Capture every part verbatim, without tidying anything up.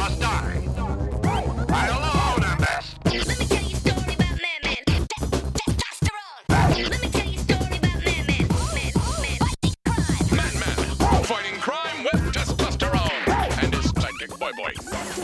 must die. I'll alone on this. Let me tell you a story about Man-Man. Testosterone. Let me tell you a story about Man-Man. Man-Man. Man-Man, fighting crime with testosterone and his sidekick boy-boy.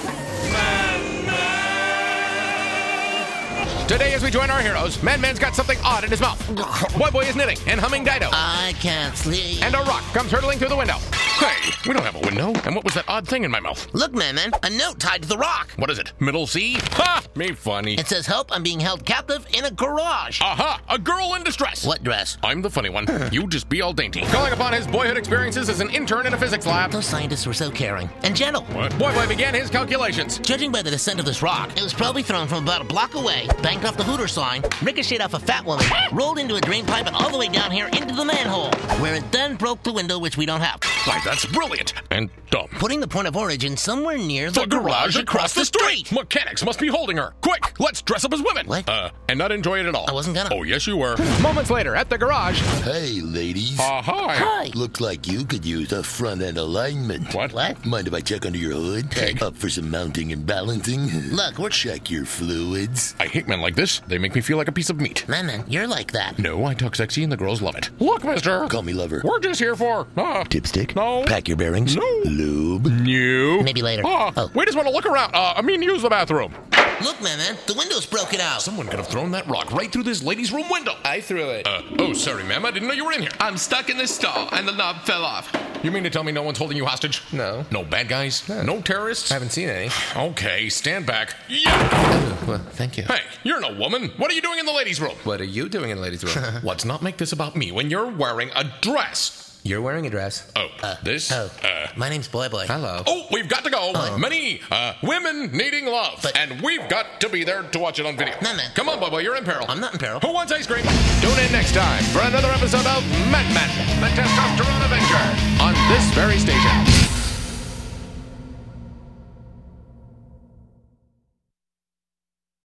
Today, as we join our heroes, Man-Man's got something odd in his mouth. Boy-Boy is knitting and humming Dido. I can't sleep. And a rock comes hurtling through the window. Hey, we don't have a window. And what was that odd thing in my mouth? Look, Man-Man, a note tied to the rock. What is it? Middle C? Ha! Me funny. It says, help, I'm being held captive in a garage. Aha! A girl in distress. What dress? I'm the funny one. You just be all dainty. Calling upon his boyhood experiences as an intern in a physics lab. Those scientists were so caring and gentle. What? Boy-Boy began his calculations. Judging by the descent of this rock, it was probably thrown from about a block away, banked off the Hooter sign, ricocheted off a fat woman, rolled into a drain pipe, and all the way down here into the manhole, where it then broke the window, which we don't have. Why, that's brilliant. And dumb. Putting the point of origin somewhere near the, The garage across the street! Mechanics must be holding her. Quick, let's dress up as women. What? Uh, and not enjoy it at all. I wasn't gonna. Oh, yes, you were. Moments later, at the garage. Hey, ladies. Uh, hi. Hi. Looks like you could use a front-end alignment. What? What? Mind if I check under your hood? Peg. Up for some mounting and balancing? Look, we're... Check your fluids. I hate men like this. They make me feel like a piece of meat. Man-Man, you're like that. No, I talk sexy and the girls love it. Look, mister. Call me lover. We're just here for... Uh, Dipstick? No. Pack your bearings? No. Lube? New. Maybe later. Ah, Oh. We just want to look around. Uh, I mean, use the bathroom. Look, Man-Man, the window's broken out. Someone could have thrown that rock right through this lady's room window. I threw it. Uh, oh, sorry, ma'am. I didn't know you were in here. I'm stuck in this stall, and the knob fell off. You mean to tell me no one's holding you hostage? No. No bad guys? No. No terrorists? I haven't seen any. Okay, stand back. Yeah! Well, thank you. Hey, you're no woman. What are you doing in the ladies' room? What are you doing in the ladies' room? Let's not make this about me when you're wearing a dress. You're wearing a dress. Oh, this? Oh, Uh, my name's Boy Boy. Hello. oh, we've got to go. Oh. Many uh, women needing love. But- and we've got to be there to watch it on video. Man-Man. Come on, Bubba, you're in peril. I'm not in peril. Who wants ice cream? Tune in next time for another episode of Man-Man, the Testosterone Avenger, on this very station.